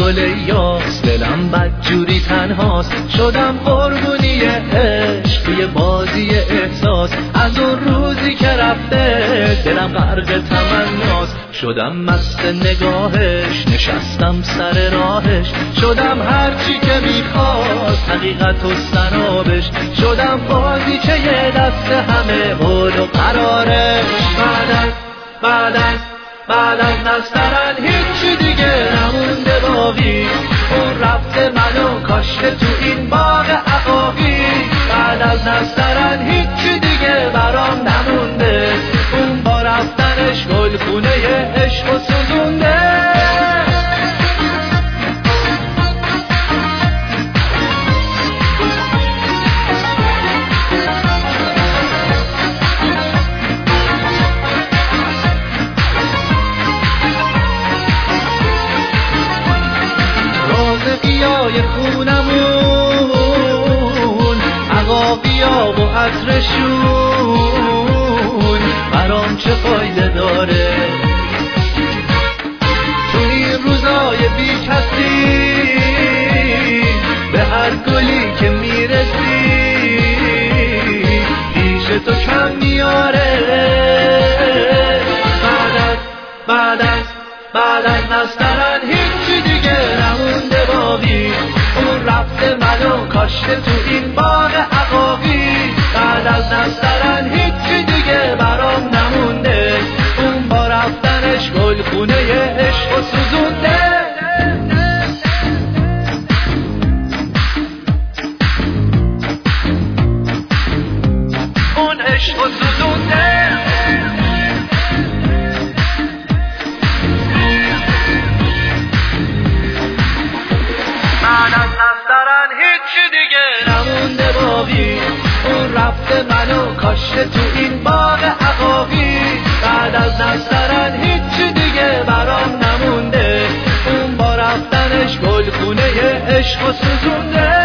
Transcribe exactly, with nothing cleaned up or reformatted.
گل یاس، دلم بدجوری تنهاست، شدم قربونی عشق یه بازی احساس. از اون روزی که رفته دلم غرق تمناست، شدم مست نگاهش، نشستم سر راهش، شدم هرچی که میخواست حقیقت و سرابش، شدم بازی که یه دست همه قول و قرارش. بعد از بعد از بعد از نسترن هیچی دیگه نمونده باقی، اون رفته منو کاشته تو این باغ عقاقی. بعد از نسترن هیچی دیگه برام نمونده، اون با رفتنش گلخونه عشق و سوزونده. رازقیای خونمون، عقاقیا و عطرشون، برام چه فایده داره تو این روزای بی کسی، به هر گلی که میرسی پیش تو کم میاره. بعد از بعد از بعد از نسترن هیچی دیگه نمونده باقی، اون رفته منو کاشته تو این باغ عقاقی. بعد از نسترن هیچی دیگه برام نمونده، اون با رفتنش گلخونه عشق و سوزونده. اون عشق و سوزونده. بعد از نسترن هیچی دیگه نمونده باقی، اون رفته منو کاشته تو این باغ عقاقی. بعد از نسترن هیچی دیگه برام نمونده، اون با رفتنش گلخونه عشق و سوزونده.